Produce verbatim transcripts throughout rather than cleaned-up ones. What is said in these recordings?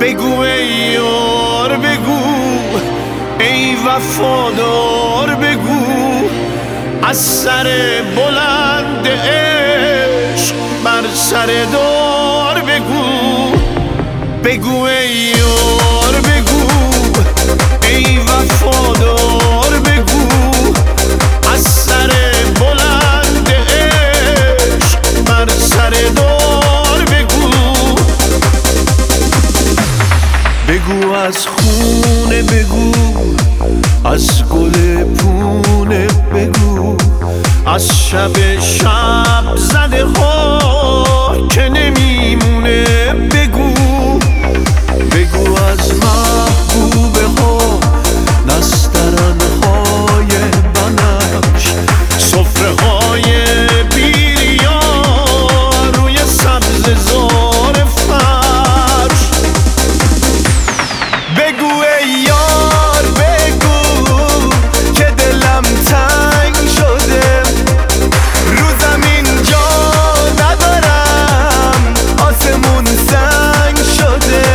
بگو ای یار بگو، ای وفادار بگو، از سر بلند عشق بر سر دار بگو. بگو ای یار بگو، ای وفادار بگو، از سر بلند عشق بر سر دار بگو. بگو از خونه بگو، از گل پونه بگو، از شب شب زده ها که نمیمونه بگو. بگو از محبوبه ها، نسترن های بنفش، سفره های بیریا روی سبز زار فرش. بگو ای یار بگو که دلم تنگ شده، رو زمین جا ندارم، آسمون سنگ شده.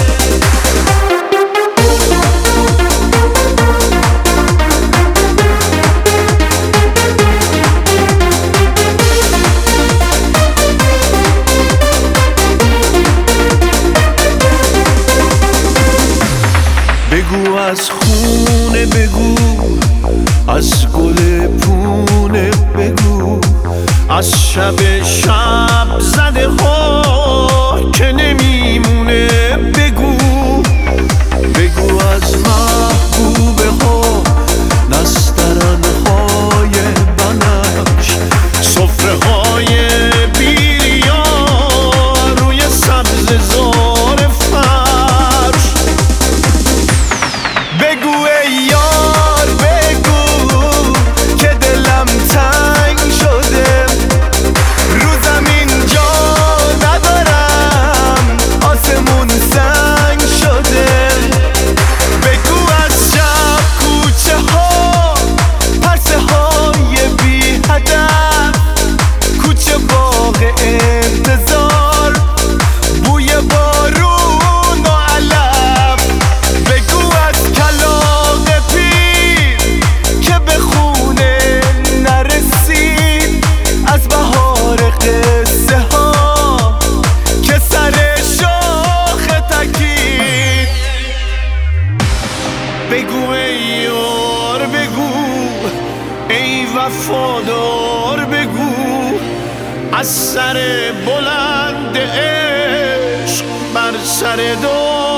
بگو از خونه بگو، از گل پونه بگو، از شب شب زده ها که نمیمونه بگو. بگو از محبوبه ها، نسترن های بنفش، سفره های بیریا روی سبز زار فرش. بگو ای یار بگو که دلم تنگ شده، رو زمین جا ندارم، آسمون سنگ شده. بگو از شب کوچه ها، پرسه های بی هدف، کوچه باغ انتظار، بوی بارون و علف. بگو از کلاغ پیر که به خونه نرسید، از بهار قصه ها که سر شاخ تکید. بگو ای یار بگو، ای وفادار بگو، از سر بلند عشق بر سر دار